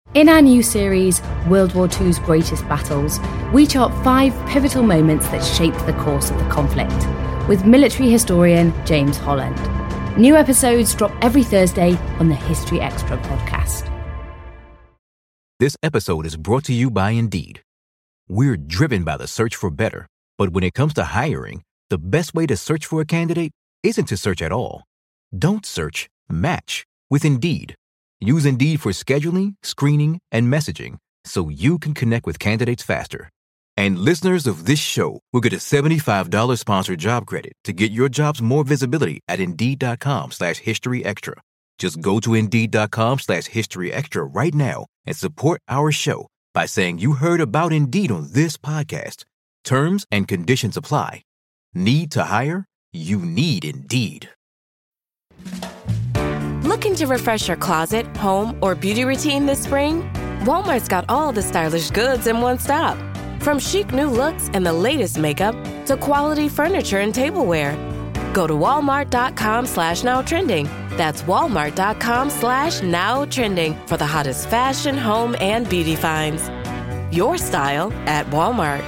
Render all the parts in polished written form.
In our new series, World War II's Greatest Battles, we chart 5 pivotal moments that shaped the course of the conflict, with military historian James Holland. New episodes drop every Thursday on the History Extra podcast. This episode is brought to you by Indeed. We're driven by the search for better, but when it comes to hiring, the best way to search for a candidate isn't to search at all. Don't search, match with Indeed. Use Indeed for scheduling, screening, and messaging so you can connect with candidates faster. And listeners of this show will get a $75 sponsored job credit to get your jobs more visibility at Indeed.com/HistoryExtra. Just go to Indeed.com/HistoryExtra right now and support our show by saying you heard about Indeed on this podcast. Terms and conditions apply. Need to hire? You need Indeed. Looking to refresh your closet, home, or beauty routine this spring? Walmart's got all the stylish goods in one stop. From chic new looks and the latest makeup to quality furniture and tableware. Go to walmart.com/nowtrending. That's walmart.com/nowtrending for the hottest fashion, home, and beauty finds. Your style at Walmart.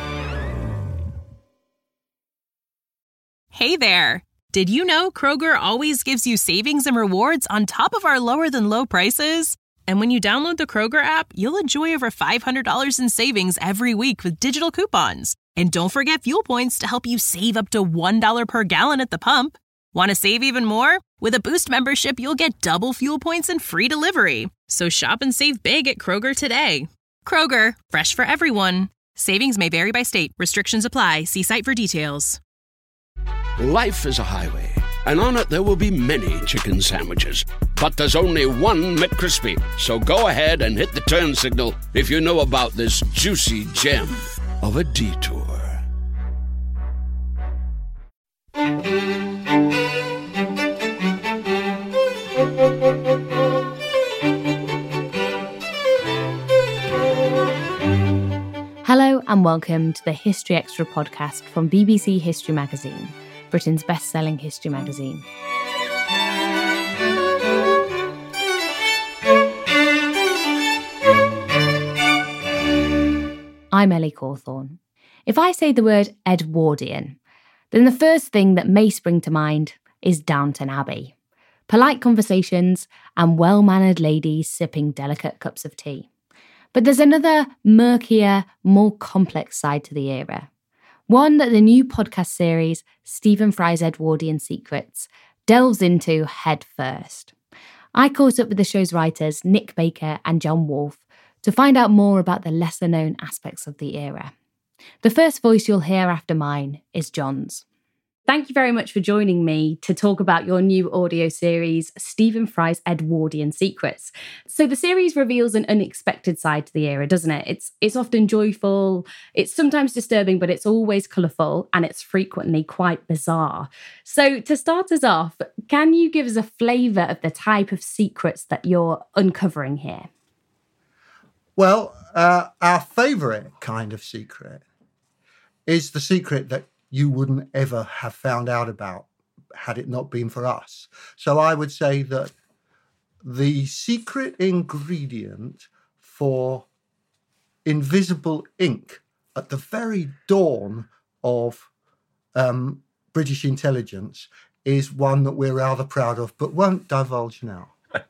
Hey there. Did you know Kroger always gives you savings and rewards on top of our lower than low prices? And when you download the Kroger app, you'll enjoy over $500 in savings every week with digital coupons. And don't forget fuel points to help you save up to $1 per gallon at the pump. Want to save even more? With a Boost membership, you'll get double fuel points and free delivery. So shop and save big at Kroger today. Kroger, fresh for everyone. Savings may vary by state. Restrictions apply. See site for details. Life is a highway, and on it there will be many chicken sandwiches. But there's only one McCrispy. So go ahead and hit the turn signal if you know about this juicy gem of a detour. Hello and welcome to the History Extra podcast from BBC History Magazine, Britain's best-selling history magazine. I'm Ellie Cawthorne. If I say the word Edwardian, then the first thing that may spring to mind is Downton Abbey. Polite conversations and well-mannered ladies sipping delicate cups of tea. But there's another murkier, more complex side to the era. One that the new podcast series, Stephen Fry's Edwardian Secrets, delves into head first. I caught up with the show's writers, Nick Baker and John Wolfe, to find out more about the lesser-known aspects of the era. The first voice you'll hear after mine is John's. Thank you very much for joining me to talk about your new audio series, Stephen Fry's Edwardian Secrets. So the series reveals an unexpected side to the era, doesn't it? It's often joyful, it's sometimes disturbing, but it's always colourful and it's frequently quite bizarre. So to start us off, can you give us a flavour of the type of secrets that you're uncovering here? Well, our favourite kind of secret is the secret that you wouldn't ever have found out about had it not been for us. So I would say that the secret ingredient for invisible ink at the very dawn of British intelligence is one that we're rather proud of, but won't divulge now.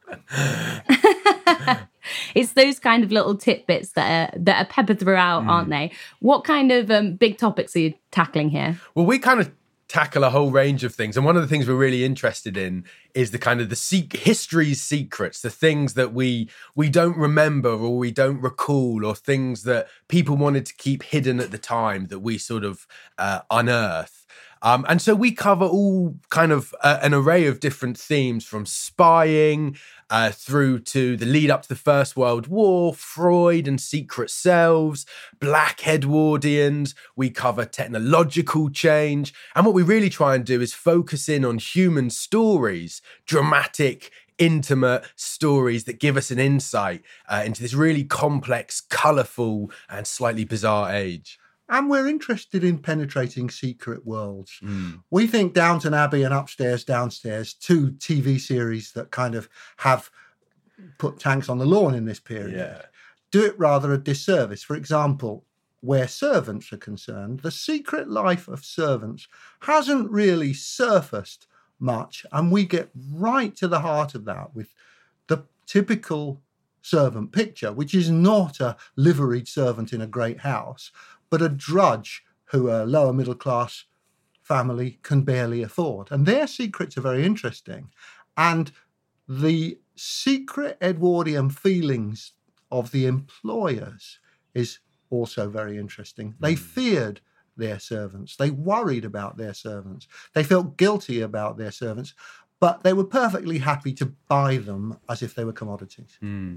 It's those kind of little tidbits that are peppered throughout, aren't they? What kind of big topics are you tackling here? Well, we kind of tackle a whole range of things. And one of the things we're really interested in is the kind of history's secrets, the things that we don't remember or we don't recall, or things that people wanted to keep hidden at the time that we sort of unearth. And so we cover all kind of an array of different themes, from spying through to the lead up to the First World War, Freud and secret selves, Black Edwardians. We cover technological change. And what we really try and do is focus in on human stories, dramatic, intimate stories that give us an insight into this really complex, colourful and slightly bizarre age. And we're interested in penetrating secret worlds. We think Downton Abbey and Upstairs, Downstairs, two TV series that kind of have put tanks on the lawn in this period, do it rather a disservice. For example, where servants are concerned, the secret life of servants hasn't really surfaced much, and we get right to the heart of that with the typical servant picture, which is not a liveried servant in a great house, but a drudge who a lower middle class family can barely afford. And their secrets are very interesting. And the secret Edwardian feelings of the employers is also very interesting. They feared their servants. They worried about their servants. They felt guilty about their servants, but they were perfectly happy to buy them as if they were commodities.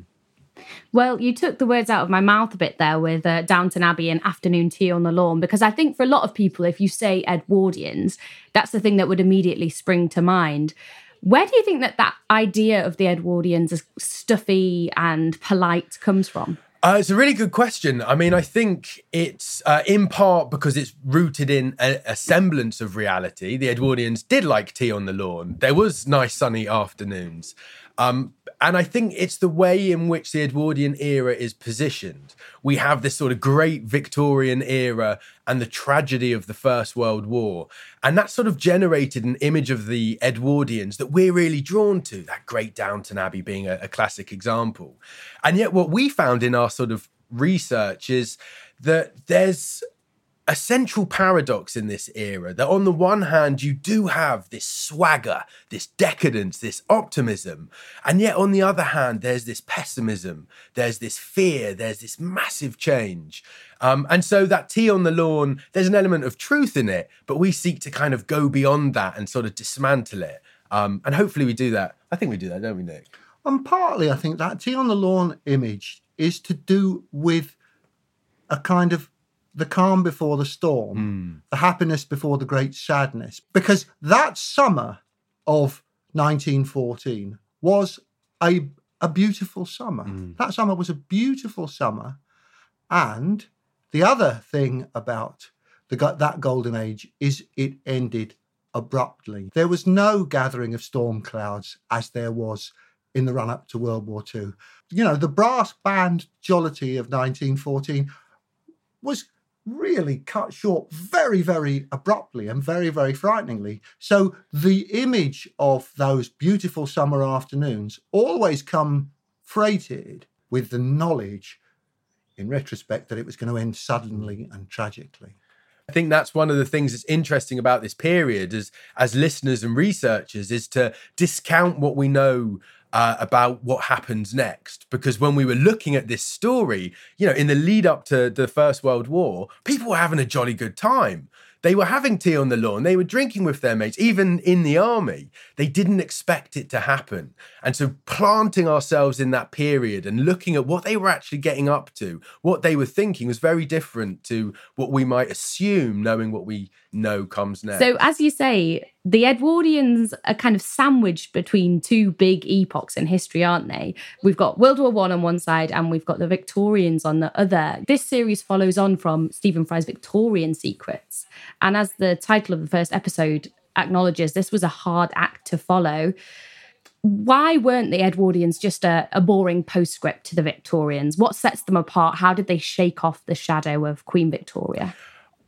Well, you took the words out of my mouth a bit there with Downton Abbey and afternoon tea on the lawn, because I think for a lot of people, if you say Edwardians, that's the thing that would immediately spring to mind. Where do you think that idea of the Edwardians as stuffy and polite comes from? It's a really good question. I mean, I think it's in part because it's rooted in a semblance of reality. The Edwardians did like tea on the lawn. There was nice sunny afternoons. And I think it's the way in which the Edwardian era is positioned. We have this sort of great Victorian era and the tragedy of the First World War. And that sort of generated an image of the Edwardians that we're really drawn to, that great Downton Abbey being a classic example. And yet what we found in our sort of research is that there's a central paradox in this era, that on the one hand, you do have this swagger, this decadence, this optimism. And yet on the other hand, there's this pessimism, there's this fear, there's this massive change. And so that tea on the lawn, there's an element of truth in it, but we seek to kind of go beyond that and sort of dismantle it. And hopefully we do that. I think we do that, don't we, Nick? And partly, I think that tea on the lawn image is to do with a kind of the calm before the storm, the happiness before the great sadness. Because that summer of 1914 was a beautiful summer. That summer was a beautiful summer. And the other thing about that golden age is it ended abruptly. There was no gathering of storm clouds as there was in the run-up to World War II. You know, the brass band jollity of 1914 was really cut short very, very abruptly and very, very frighteningly. So the image of those beautiful summer afternoons always come freighted with the knowledge, in retrospect, that it was going to end suddenly and tragically. I think that's one of the things that's interesting about this period as listeners and researchers is to discount what we know about what happens next. Because when we were looking at this story, you know, in the lead up to the First World War, people were having a jolly good time. They were having tea on the lawn. They were drinking with their mates, even in the army. They didn't expect it to happen. And so planting ourselves in that period and looking at what they were actually getting up to, what they were thinking was very different to what we might assume, knowing what we know comes next. So as you say, the Edwardians are kind of sandwiched between two big epochs in history, aren't they? We've got World War I on one side and we've got the Victorians on the other. This series follows on from Stephen Fry's Victorian Secrets. And as the title of the first episode acknowledges, this was a hard act to follow. Why weren't the Edwardians just a boring postscript to the Victorians? What sets them apart? How did they shake off the shadow of Queen Victoria?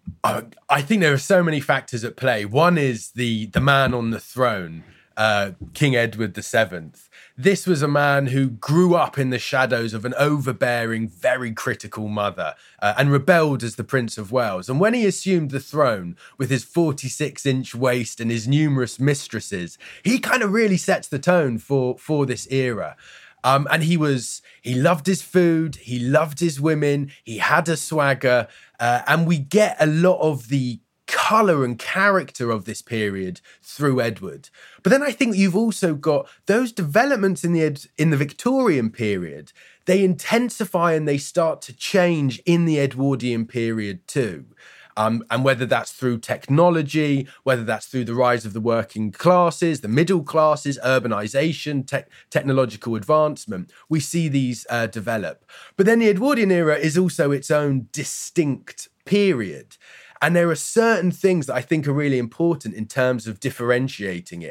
I think there are so many factors at play. One is the man on the throne, King Edward VII. This was a man who grew up in the shadows of an overbearing, very critical mother and rebelled as the Prince of Wales. And when he assumed the throne with his 46-inch waist and his numerous mistresses, he kind of really sets the tone for this era. And he loved his food, he loved his women, he had a swagger, and we get a lot of the colour and character of this period through Edward. But then I think you've also got those developments in the Victorian period. They intensify and they start to change in the Edwardian period too. And whether that's through technology, whether that's through the rise of the working classes, the middle classes, urbanization, technological advancement, we see these develop. But then the Edwardian era is also its own distinct period. And there are certain things that I think are really important in terms of differentiating it.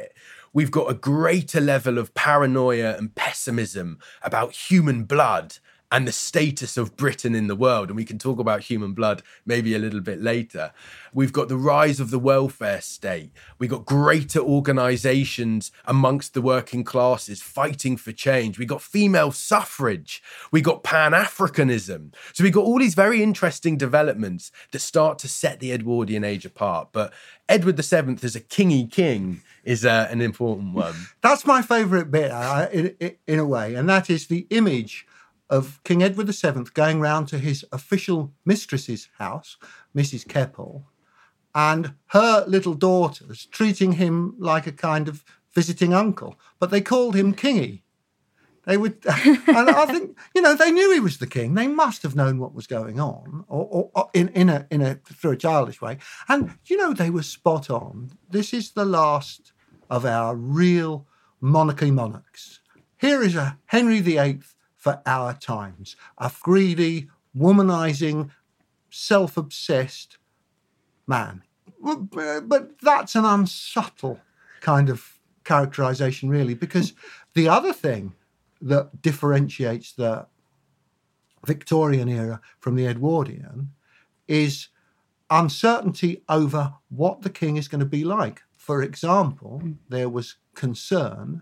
we've got a greater level of paranoia and pessimism about human blood and the status of Britain in the world. And we can talk about human blood maybe a little bit later. We've got the rise of the welfare state. We've got greater organisations amongst the working classes fighting for change. We've got female suffrage. We got Pan-Africanism. So we've got all these very interesting developments that start to set the Edwardian age apart. But Edward VII as a kingy king is an important one. That's my favourite bit, in a way, and that is the image of King Edward VII going round to his official mistress's house, Mrs. Keppel, and her little daughters treating him like a kind of visiting uncle, but they called him Kingy. They would, and I think, they knew he was the king. They must have known what was going on, or through a childish way. And they were spot on. This is the last of our real monarchs. Here is a Henry VIII for our times, a greedy, womanizing, self-obsessed man. But that's an unsubtle kind of characterization, really, because the other thing that differentiates the Victorian era from the Edwardian is uncertainty over what the king is going to be like. For example, there was concern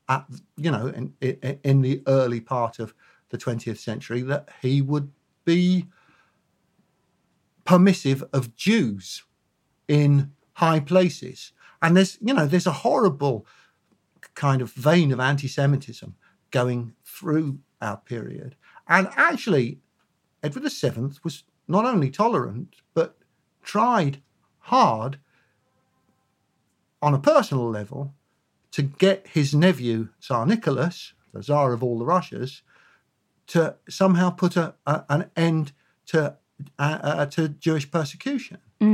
in the early part of the 20th century that he would be permissive of Jews in high places. And there's a horrible kind of vein of anti-Semitism going through our period. And actually, Edward VII was not only tolerant, but tried hard on a personal level to get his nephew, Tsar Nicholas, the Tsar of all the Russias, to somehow put an end to Jewish persecution.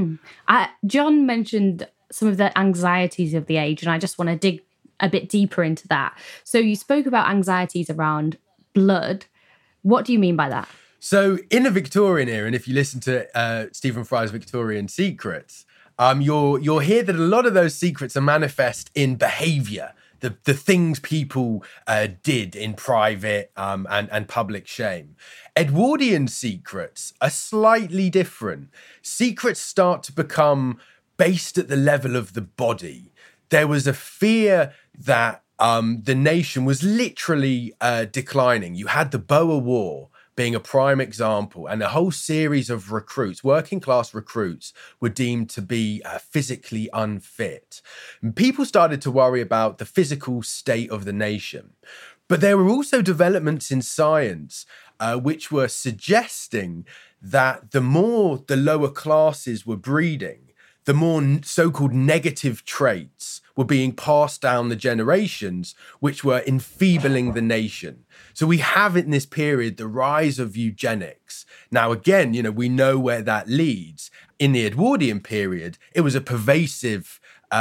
John mentioned some of the anxieties of the age, and I just want to dig a bit deeper into that. So you spoke about anxieties around blood. What do you mean by that? So in the Victorian era, and if you listen to Stephen Fry's Victorian Secrets, you'll hear that a lot of those secrets are manifest in behaviour, the things people did in private and public shame. Edwardian secrets are slightly different. Secrets start to become based at the level of the body. There was a fear that the nation was literally declining. You had the Boer War being a prime example, and a whole series of recruits, working class recruits, were deemed to be physically unfit. And people started to worry about the physical state of the nation. But there were also developments in science which were suggesting that the more the lower classes were breeding, the more so-called negative traits were being passed down the generations, which were enfeebling the nation. So we have in this period the rise of eugenics. Now, again, we know where that leads. In the Edwardian period, it was a pervasive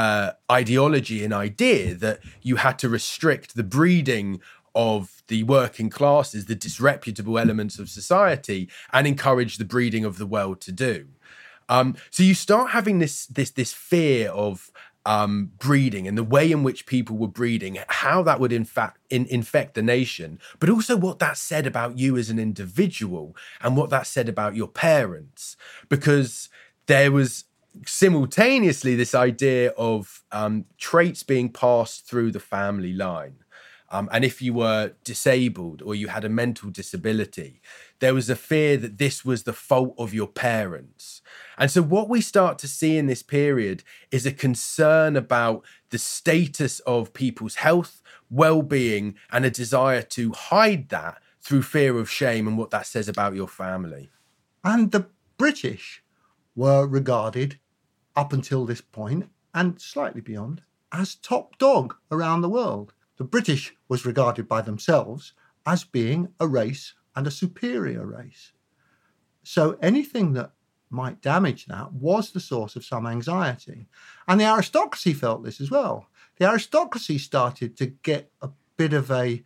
ideology and idea that you had to restrict the breeding of the working classes, the disreputable elements of society, and encourage the breeding of the well-to-do. So you start having this fear of breeding and the way in which people were breeding, how that would infect the nation, but also what that said about you as an individual and what that said about your parents, because there was simultaneously this idea of traits being passed through the family line. And if you were disabled or you had a mental disability, there was a fear that this was the fault of your parents. And so what we start to see in this period is a concern about the status of people's health, well-being, and a desire to hide that through fear of shame and what that says about your family. And the British were regarded, up until this point, and slightly beyond, as top dog around the world. The British was regarded by themselves as being a race and a superior race. So anything that might damage that was the source of some anxiety. And the aristocracy felt this as well. The aristocracy started to get a bit of a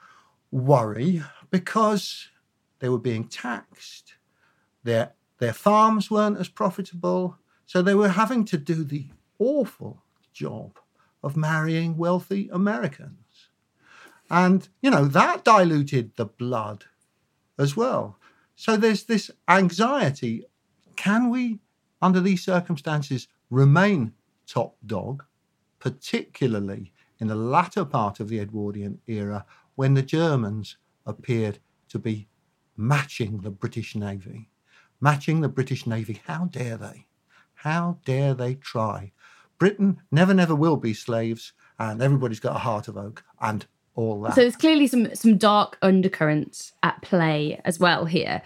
worry because they were being taxed. Their farms weren't as profitable. So they were having to do the awful job of marrying wealthy Americans. And, that diluted the blood as well. So there's this anxiety. Can we, under these circumstances, remain top dog, particularly in the latter part of the Edwardian era when the Germans appeared to be matching the British Navy? Matching the British Navy. How dare they? How dare they try? Britain never will be slaves, and everybody's got a heart of oak and all that. So there's clearly some dark undercurrents at play as well here.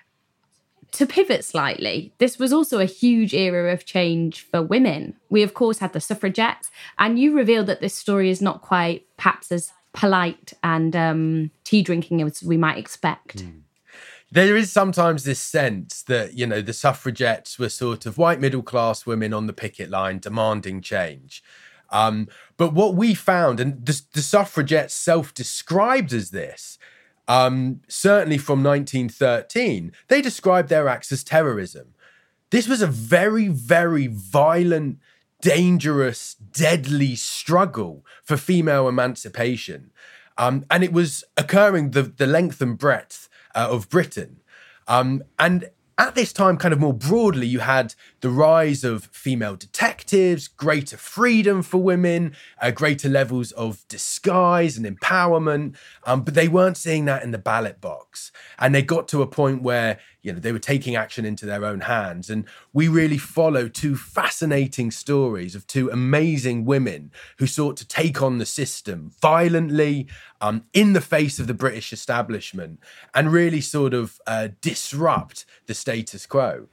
To pivot slightly, this was also a huge era of change for women. We, of course, had the suffragettes, and you revealed that this story is not quite perhaps as polite and tea drinking as we might expect. There is sometimes this sense that, the suffragettes were sort of white middle-class women on the picket line demanding change. But what we found, and the suffragettes self-described as this, certainly from 1913, they described their acts as terrorism. This was a very, very violent, dangerous, deadly struggle for female emancipation. And it was occurring the length and breadth of Britain. And at this time, kind of more broadly, you had the rise of female detectives, greater freedom for women, greater levels of disguise and empowerment. But they weren't seeing that in the ballot box. And they got to a point where, they were taking action into their own hands. And we really follow two fascinating stories of two amazing women who sought to take on the system violently in the face of the British establishment and really sort of disrupt the status quo.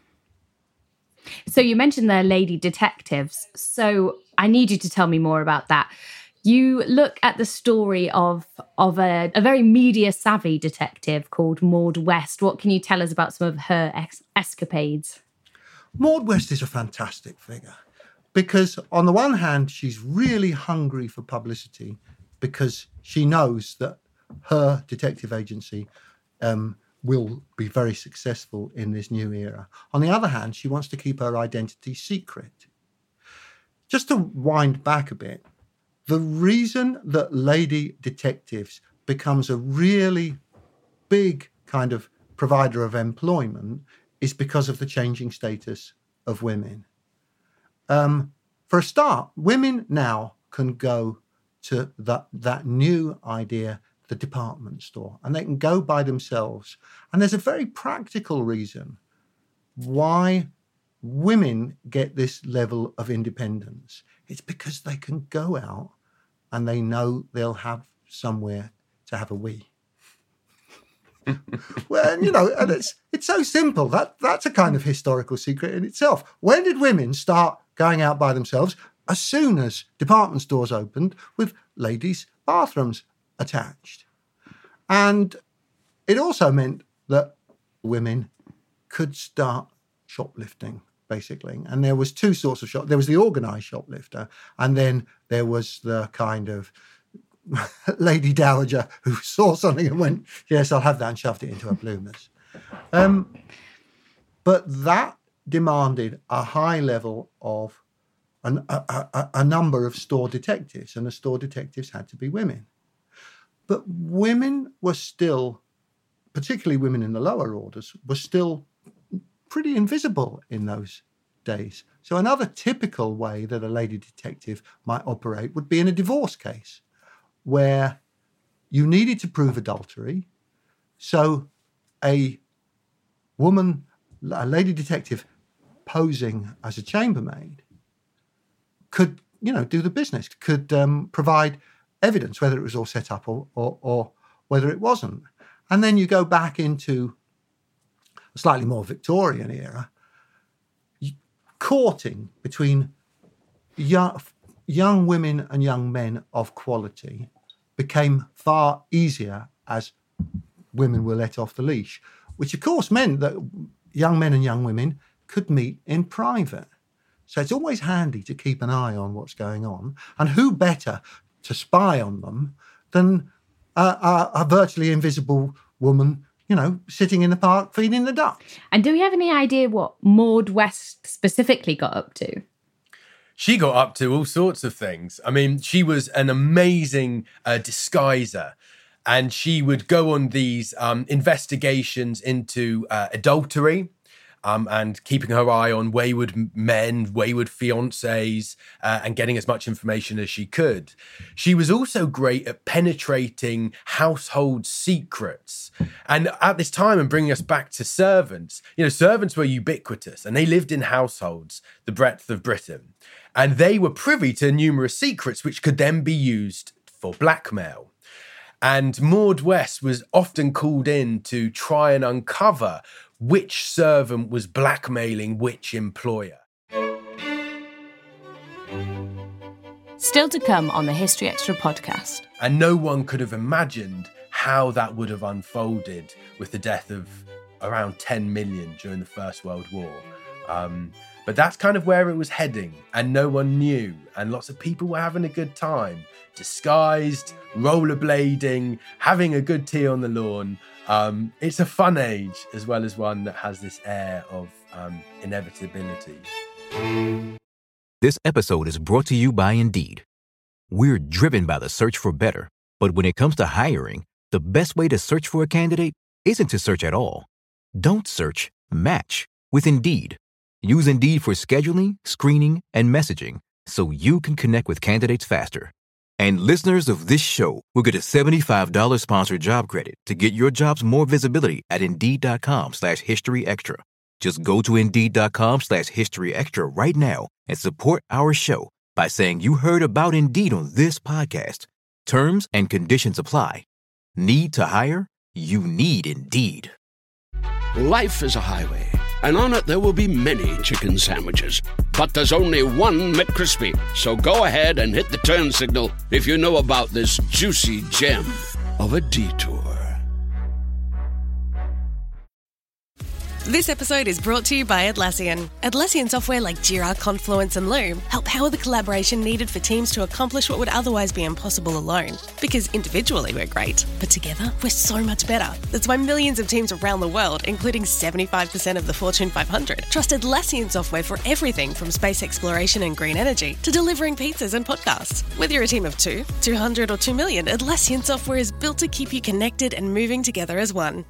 So you mentioned they're lady detectives. So I need you to tell me more about that. You look at the story of a very media-savvy detective called Maud West. What can you tell us about some of her escapades? Maud West is a fantastic figure because, on the one hand, she's really hungry for publicity because she knows that her detective agency will be very successful in this new era. On the other hand, she wants to keep her identity secret. Just to wind back a bit, the reason that lady detectives becomes a really big kind of provider of employment is because of the changing status of women. For a start, women now can go to that new idea, the department store, and they can go by themselves. And there's a very practical reason why women get this level of independence. It's because they can go out and they know they'll have somewhere to have a wee. Well, and it's so simple. That's a kind of historical secret in itself. When did women start going out by themselves? As soon as department stores opened with ladies' bathrooms attached. And it also meant that women could start shoplifting, basically. And there was two sorts of there was the organised shoplifter, and then there was the kind of lady dowager who saw something and went, yes, I'll have that, and shoved it into her bloomers. But that demanded a high level of a number of store detectives, and the store detectives had to be women. But women were still, particularly women in the lower orders, were still pretty invisible in those days. So another typical way that a lady detective might operate would be in a divorce case where you needed to prove adultery. So a lady detective posing as a chambermaid could, do the business, could provide evidence, whether it was all set up or whether it wasn't. And then you go back into a slightly more Victorian era, courting between young women and young men of quality became far easier as women were let off the leash, which of course meant that young men and young women could meet in private. So it's always handy to keep an eye on what's going on. And who better to spy on them than a virtually invisible woman, sitting in the park feeding the ducks. And do we have any idea what Maud West specifically got up to? She got up to all sorts of things. I mean, she was an amazing disguiser. And she would go on these investigations into adultery and keeping her eye on wayward men, wayward fiancés, and getting as much information as she could. She was also great at penetrating household secrets. And at this time, and bringing us back to servants, servants were ubiquitous and they lived in households the breadth of Britain. And they were privy to numerous secrets which could then be used for blackmail. And Maud West was often called in to try and uncover which servant was blackmailing which employer. Still to come on the History Extra podcast. And no one could have imagined how that would have unfolded with the death of around 10 million during the First World War. But that's kind of where it was heading, and no one knew, and lots of people were having a good time, disguised, rollerblading, having a good tea on the lawn. It's a fun age, as well as one that has this air of inevitability. This episode is brought to you by Indeed. We're driven by the search for better, but when it comes to hiring, the best way to search for a candidate isn't to search at all. Don't search, match with Indeed. Use Indeed for scheduling, screening, and messaging so you can connect with candidates faster. And listeners of this show will get a $75 sponsored job credit to get your jobs more visibility at Indeed.com/HistoryExtra. Just go to Indeed.com/HistoryExtra right now and support our show by saying you heard about Indeed on this podcast. Terms and conditions apply. Need to hire? You need Indeed. Life is a highway, and on it there will be many chicken sandwiches. But there's only one McCrispy. So go ahead and hit the turn signal if you know about this juicy gem of a detour. This episode is brought to you by Atlassian. Atlassian software like Jira, Confluence and Loom help power the collaboration needed for teams to accomplish what would otherwise be impossible alone. Because individually we're great, but together we're so much better. That's why millions of teams around the world, including 75% of the Fortune 500, trust Atlassian software for everything from space exploration and green energy to delivering pizzas and podcasts. Whether you're a team of 2, 200 or 2 million, Atlassian software is built to keep you connected and moving together as one.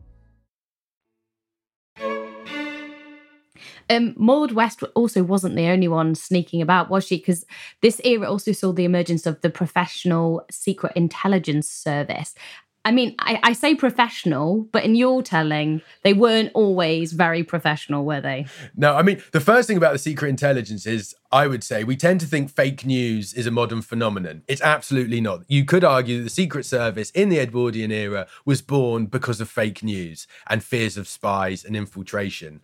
Maud West also wasn't the only one sneaking about, was she? Because this era also saw the emergence of the Professional Secret Intelligence Service. I mean, I say professional, but in your telling, they weren't always very professional, were they? No, I mean, the first thing about the secret intelligence is, I would say, we tend to think fake news is a modern phenomenon. It's absolutely not. You could argue that the Secret Service in the Edwardian era was born because of fake news and fears of spies and infiltration.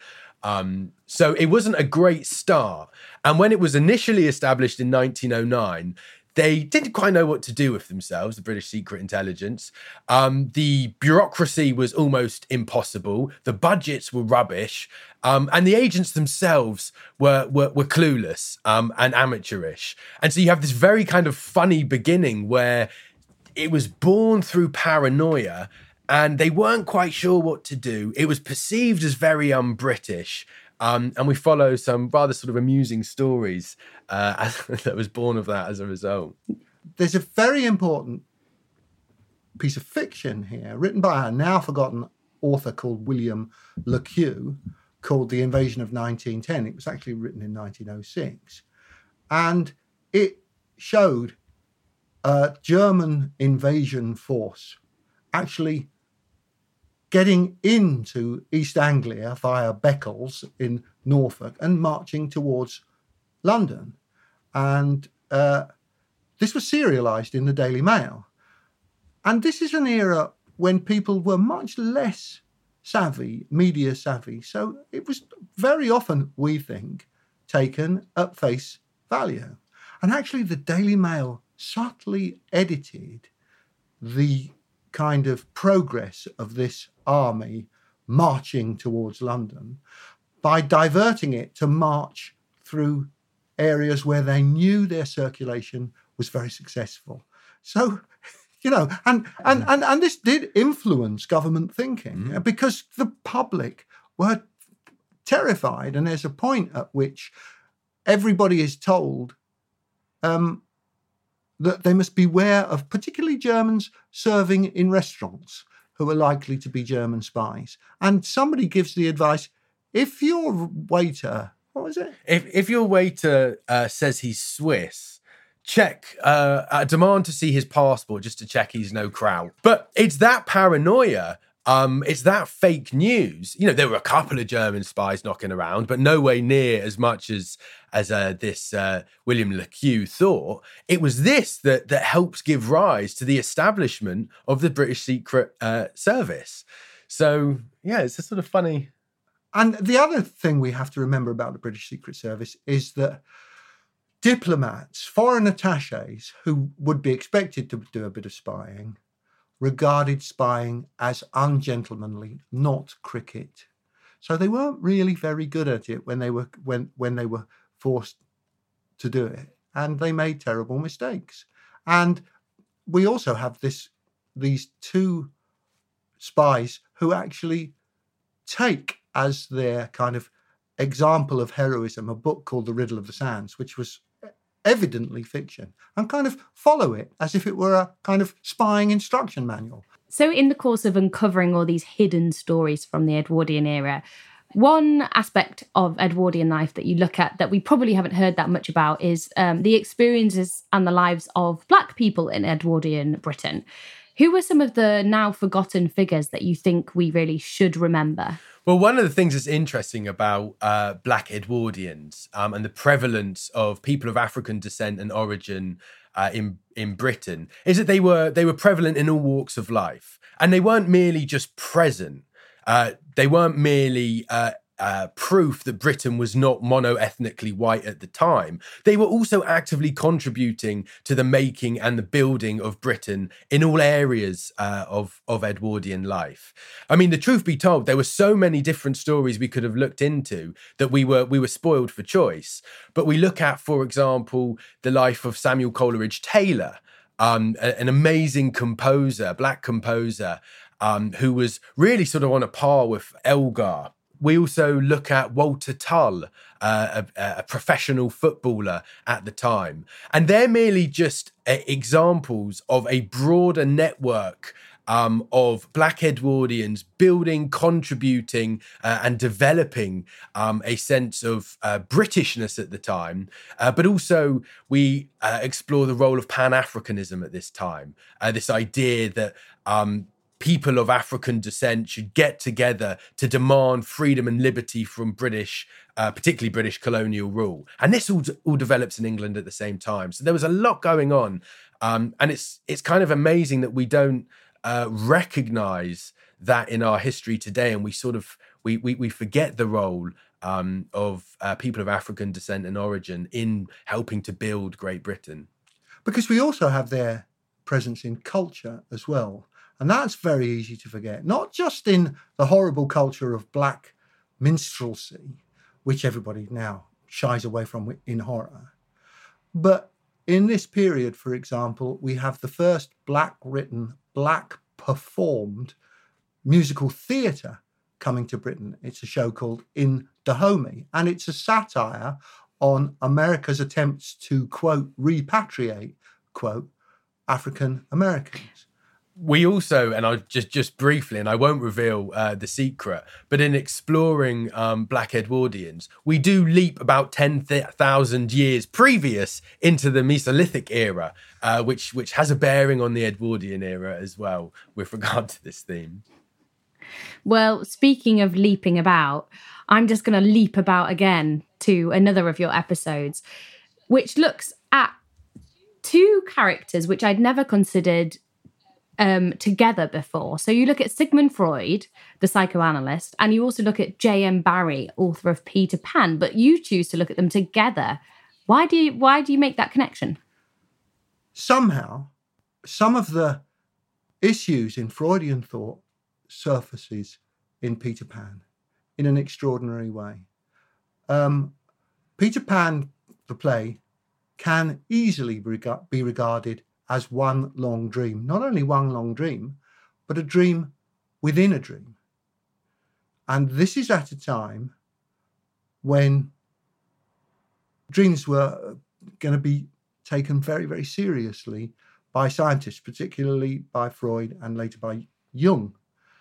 So it wasn't a great start. And when it was initially established in 1909, they didn't quite know what to do with themselves, the British Secret Intelligence. The bureaucracy was almost impossible. The budgets were rubbish. And the agents themselves were clueless and amateurish. And so you have this very kind of funny beginning where it was born through paranoia and they weren't quite sure what to do. It was perceived as very un-British. And we follow some rather sort of amusing stories that was born of that as a result. There's a very important piece of fiction here, written by a now forgotten author called William Le Queux, called The Invasion of 1910. It was actually written in 1906. And it showed a German invasion force actually getting into East Anglia via Beccles in Norfolk and marching towards London. And this was serialised in the Daily Mail. And this is an era when people were much less savvy, media savvy. So it was very often, we think, taken at face value. And actually the Daily Mail subtly edited the kind of progress of this army marching towards London by diverting it to march through areas where they knew their circulation was very successful. So, you know, and this did influence government thinking because the public were terrified. And there's a point at which everybody is told that they must beware of particularly Germans serving in restaurants who are likely to be German spies. And somebody gives the advice, if your waiter, what was it? If your waiter says he's Swiss, check, demand to see his passport just to check he's no kraut. But it's that paranoia. It's that fake news. You know, there were a couple of German spies knocking around, but no way near as much as this William Le Queux thought. It was this that helps give rise to the establishment of the British Secret Service. So, yeah, it's a sort of funny. And the other thing we have to remember about the British Secret Service is that diplomats, foreign attachés, who would be expected to do a bit of spying, regarded spying as ungentlemanly, not cricket. So they weren't really very good at it when they were forced to do it, and they made terrible mistakes. And we also have these two spies who actually take as their kind of example of heroism a book called The Riddle of the Sands, which was evidently fiction, and kind of follow it as if it were a kind of spying instruction manual. So in the course of uncovering all these hidden stories from the Edwardian era, one aspect of Edwardian life that you look at that we probably haven't heard that much about is the experiences and the lives of Black people in Edwardian Britain. Who were some of the now forgotten figures that you think we really should remember? Well, one of the things that's interesting about Black Edwardians and the prevalence of people of African descent and origin in Britain is that they were prevalent in all walks of life, and they weren't merely just present. They weren't merely proof that Britain was not mono-ethnically white at the time. They were also actively contributing to the making and the building of Britain in all areas of Edwardian life. I mean, the truth be told, there were so many different stories we could have looked into that we were spoiled for choice. But we look at, for example, the life of Samuel Coleridge Taylor, an amazing composer, Black composer, who was really sort of on a par with Elgar. We also look at Walter Tull, a professional footballer at the time. And they're merely just examples of a broader network of Black Edwardians building, contributing and developing a sense of Britishness at the time. But also we explore the role of Pan-Africanism at this time, this idea that people of African descent should get together to demand freedom and liberty from British, particularly British colonial rule. And this all develops in England at the same time. So there was a lot going on. And it's kind of amazing that we don't recognize that in our history today. And we sort of, we forget the role of people of African descent and origin in helping to build Great Britain. Because we also have their presence in culture as well. And that's very easy to forget, not just in the horrible culture of Black minstrelsy, which everybody now shies away from in horror. But in this period, for example, we have the first Black-written, Black-performed musical theatre coming to Britain. It's a show called In Dahomey, and it's a satire on America's attempts to, quote, repatriate, quote, African Americans. We also, and I'll just briefly, and I won't reveal the secret, but in exploring Black Edwardians, we do leap about 10,000 years previous into the Mesolithic era, which has a bearing on the Edwardian era as well with regard to this theme. Well, speaking of leaping about, I'm just going to leap about again to another of your episodes, which looks at two characters which I'd never considered together before. So you look at Sigmund Freud, the psychoanalyst, and you also look at J.M. Barrie, author of Peter Pan, but you choose to look at them together. Why do you make that connection? Somehow, some of the issues in Freudian thought surfaces in Peter Pan in an extraordinary way. Peter Pan, the play, can easily be regarded as one long dream. Not only one long dream, but a dream within a dream. And this is at a time when dreams were going to be taken very, very seriously by scientists, particularly by Freud and later by Jung.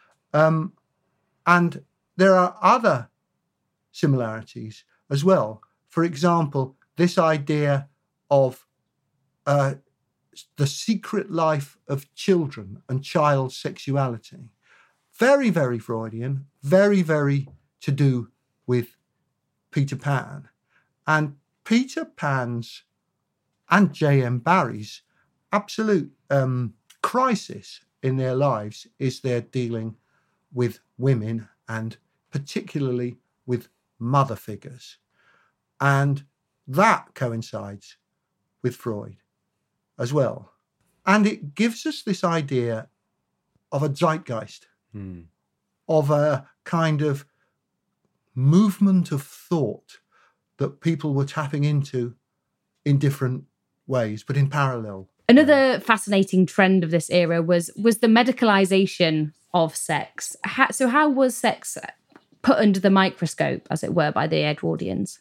And there are other similarities as well. For example, this idea of the secret life of children and child sexuality. Very, very Freudian, very, very to do with Peter Pan. And Peter Pan's and J.M. Barrie's absolute crisis in their lives is their dealing with women and particularly with mother figures. And that coincides with Freud as well. And it gives us this idea of a zeitgeist, of a kind of movement of thought that people were tapping into in different ways, but in parallel. Another fascinating trend of this era was the medicalization of sex. So how was sex put under the microscope, as it were, by the Edwardians?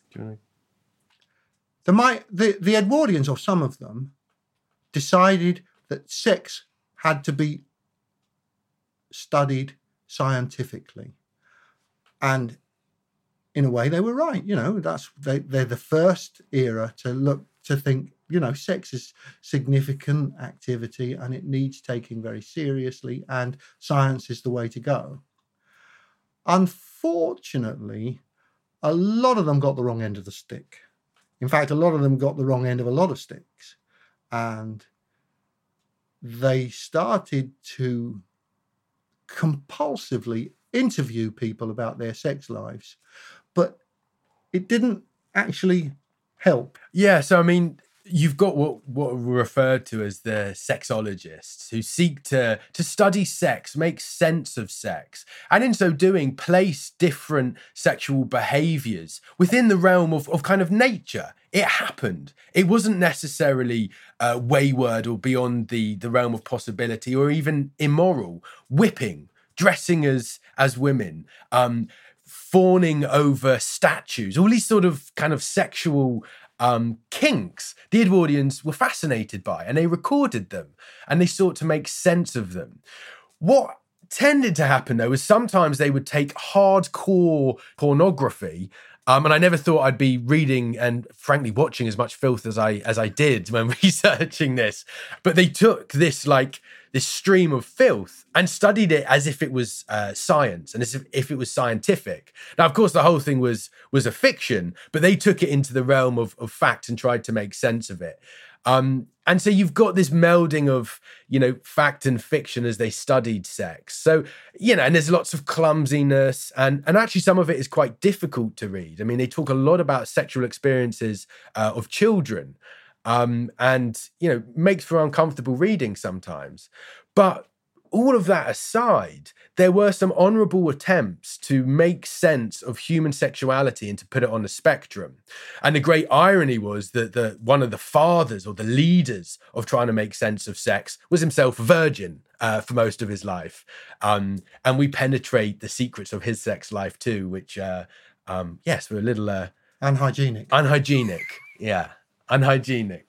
The Edwardians, or some of them, decided that sex had to be studied scientifically. And in a way, they were right. You know, they're the first era to think, you know, sex is significant activity and it needs taking very seriously, and science is the way to go. Unfortunately, a lot of them got the wrong end of the stick. In fact, a lot of them got the wrong end of a lot of sticks. And they started to compulsively interview people about their sex lives, but it didn't actually help. Yeah, so I mean, you've got what are referred to as the sexologists, who seek to study sex, make sense of sex, and in so doing place different sexual behaviours within the realm of kind of nature. It happened. It wasn't necessarily wayward or beyond the realm of possibility or even immoral. Whipping, dressing as women, fawning over statues, all these sort of kind of sexual kinks the Edwardians were fascinated by, and they recorded them and they sought to make sense of them. What tended to happen, though, is sometimes they would take hardcore pornography, and I never thought I'd be reading and frankly watching as much filth as I did when researching this, but they took this stream of filth and studied it as if it was science and as if it was scientific. Now, of course, the whole thing was a fiction, but they took it into the realm of fact and tried to make sense of it. And so you've got this melding of, you know, fact and fiction as they studied sex. So, you know, and there's lots of clumsiness and actually some of it is quite difficult to read. I mean, they talk a lot about sexual experiences of children. And, you know, makes for uncomfortable reading sometimes. But all of that aside, there were some honourable attempts to make sense of human sexuality and to put it on a spectrum. And the great irony was that one of the fathers or the leaders of trying to make sense of sex was himself a virgin for most of his life. And we penetrate the secrets of his sex life too, which, yes, were a little... Unhygienic. Yeah. Unhygienic.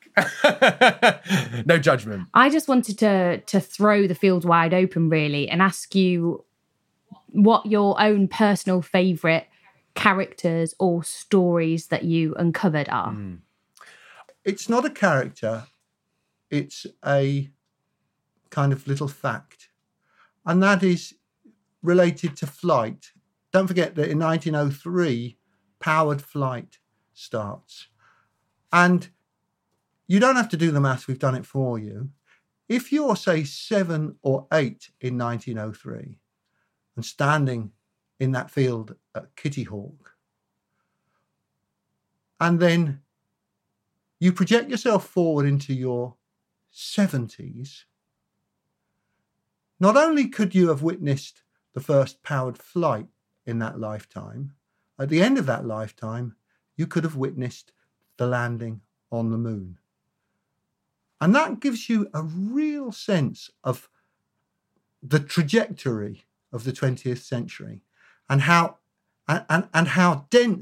No judgment. I just wanted to throw the field wide open, really, and ask you what your own personal favourite characters or stories that you uncovered are. It's not a character, it's a kind of little fact. And that is related to flight. Don't forget that in 1903, powered flight starts. And you don't have to do the maths, we've done it for you. If you're, say, 7 or 8 in 1903 and standing in that field at Kitty Hawk, and then you project yourself forward into your 70s, not only could you have witnessed the first powered flight in that lifetime, at the end of that lifetime, you could have witnessed the landing on the moon. And that gives you a real sense of the trajectory of the 20th century and how dense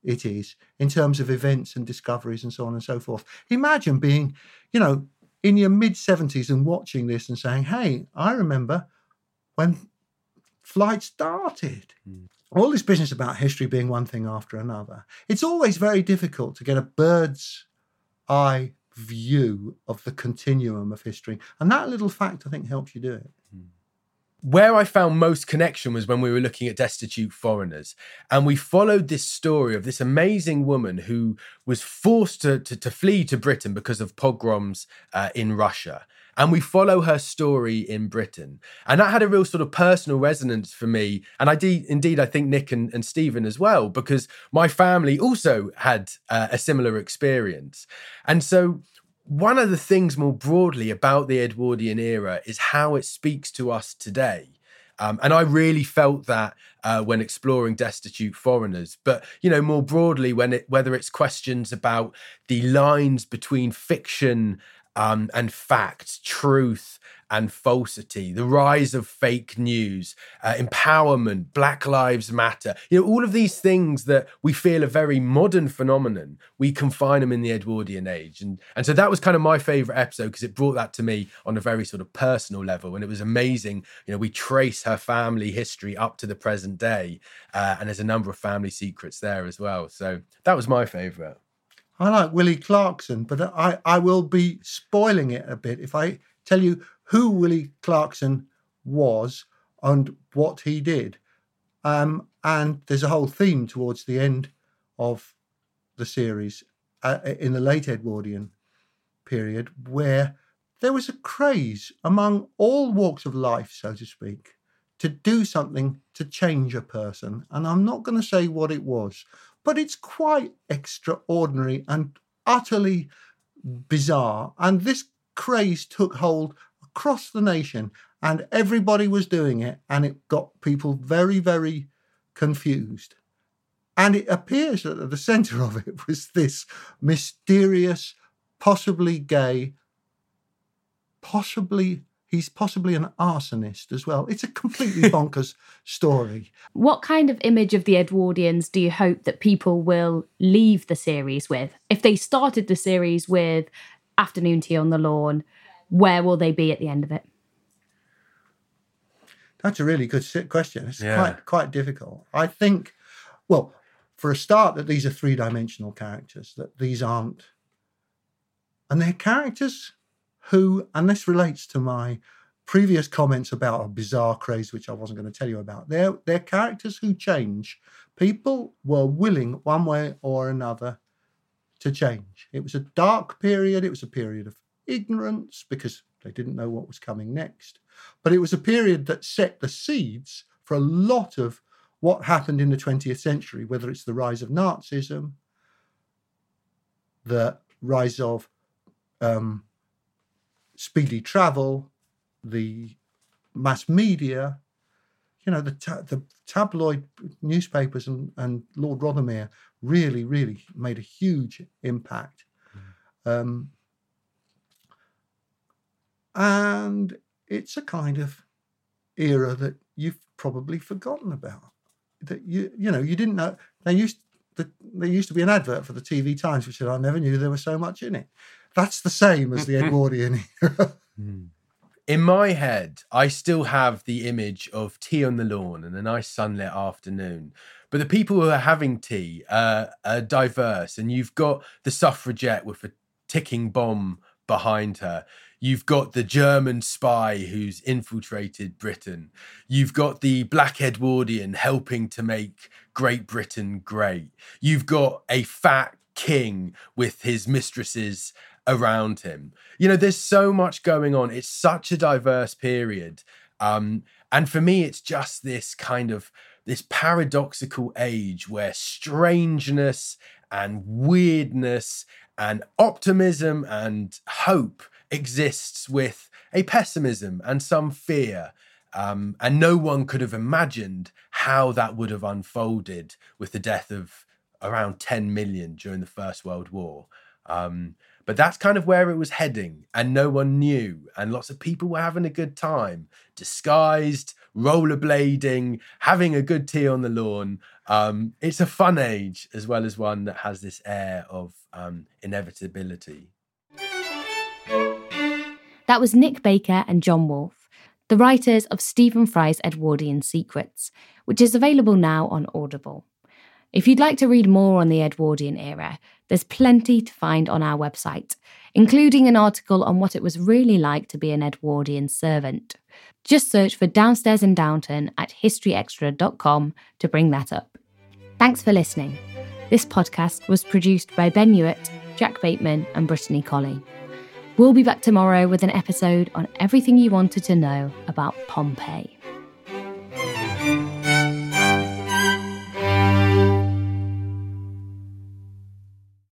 it is in terms of events and discoveries and so on and so forth. Imagine being, you know, in your mid-70s and watching this and saying, hey, I remember when flight started. All this business about history being one thing after another. It's always very difficult to get a bird's eye view of the continuum of history. And that little fact, I think, helps you do it. Where I found most connection was when we were looking at Destitute Foreigners. And we followed this story of this amazing woman who was forced to flee to Britain because of pogroms in Russia. And we follow her story in Britain. And that had a real sort of personal resonance for me. And indeed, I think Nick and Stephen as well, because my family also had a similar experience. And so one of the things more broadly about the Edwardian era is how it speaks to us today. And I really felt that when exploring Destitute Foreigners. But, you know, more broadly, whether it's questions about the lines between fiction and fact, truth and falsity, the rise of fake news, empowerment, Black Lives Matter, you know, all of these things that we feel are very modern phenomenon, we can find them in the Edwardian age. And so that was kind of my favorite episode because it brought that to me on a very sort of personal level. And it was amazing. You know, we trace her family history up to the present day. And there's a number of family secrets there as well. So that was my favorite. I like Willie Clarkson, but I will be spoiling it a bit if I tell you who Willie Clarkson was and what he did. And there's a whole theme towards the end of the series in the late Edwardian period where there was a craze among all walks of life, so to speak, to do something to change a person. And I'm not going to say what it was, but it's quite extraordinary and utterly bizarre. And this craze took hold across the nation and everybody was doing it. And it got people very, very confused. And it appears that at the centre of it was this mysterious, possibly gay, he's possibly an arsonist as well. It's a completely bonkers story. What kind of image of the Edwardians do you hope that people will leave the series with? If they started the series with Afternoon Tea on the Lawn, where will they be at the end of it? That's a really good question. It's quite difficult. I think, well, for a start, that these are three-dimensional characters, that these aren't... And they're characters who, and this relates to my previous comments about a bizarre craze, which I wasn't going to tell you about, they're characters who change. People were willing, one way or another, to change. It was a dark period. It was a period of ignorance because they didn't know what was coming next. But it was a period that set the seeds for a lot of what happened in the 20th century, whether it's the rise of Nazism, the rise of speedy travel, the mass media, you know, the tabloid newspapers and Lord Rothermere really, really made a huge impact. And it's a kind of era that you've probably forgotten about. That you didn't know. There used to be an advert for the TV Times which said, "I never knew there was so much in it." That's the same as the Edwardian era. In my head, I still have the image of tea on the lawn and a nice sunlit afternoon. But the people who are having tea are diverse. And you've got the suffragette with a ticking bomb behind her. You've got the German spy who's infiltrated Britain. You've got the Black Edwardian helping to make Great Britain great. You've got a fat king with his mistresses around him. You know, there's so much going on. It's such a diverse period. And for me, it's just this kind of this paradoxical age where strangeness and weirdness and optimism and hope exists with a pessimism and some fear. And no one could have imagined how that would have unfolded with the death of around 10 million during the First World War. But that's kind of where it was heading, and no one knew. And lots of people were having a good time, disguised, rollerblading, having a good tea on the lawn. It's a fun age, as well as one that has this air of inevitability. That was Nick Baker and John Wolfe, the writers of Stephen Fry's Edwardian Secrets, which is available now on Audible. If you'd like to read more on the Edwardian era, there's plenty to find on our website, including an article on what it was really like to be an Edwardian servant. Just search for Downstairs in Downton at historyextra.com to bring that up. Thanks for listening. This podcast was produced by Ben Hewitt, Jack Bateman and Brittany Colley. We'll be back tomorrow with an episode on everything you wanted to know about Pompeii.